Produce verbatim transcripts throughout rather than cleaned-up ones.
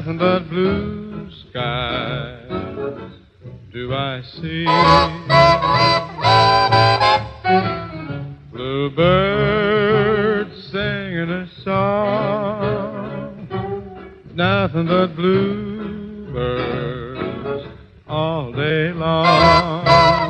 nothing but blue skies do I see. Bluebirds singing a song, nothing but bluebirds all day long.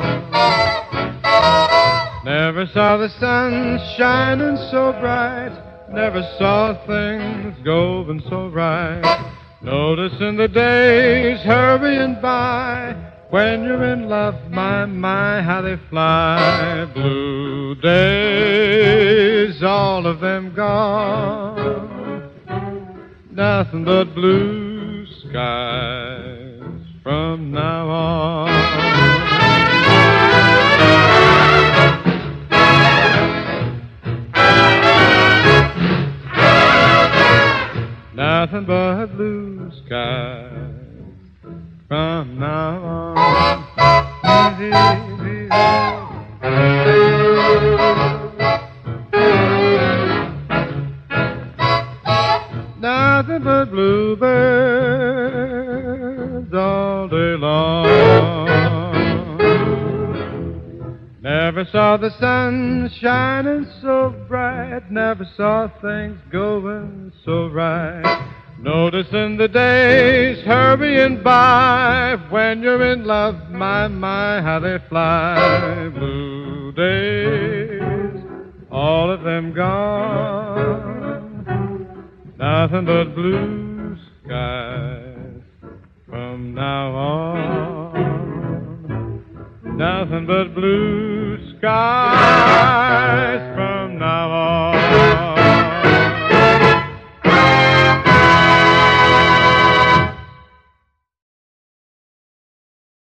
Never saw the sun shining so bright, never saw things going so right. Noticing the days hurrying by, when you're in love, my, my, how they fly. Blue days, all of them gone, nothing but blue skies from now on. Nothing but blue skies from now on. Nothing but bluebirds all day long. Never saw the sun shining so bright, never saw things going so right. Noticing the days hurrying by, when you're in love, my, my, how they fly. Blue days, all of them gone, nothing but blue skies from now on. Nothing but blue skies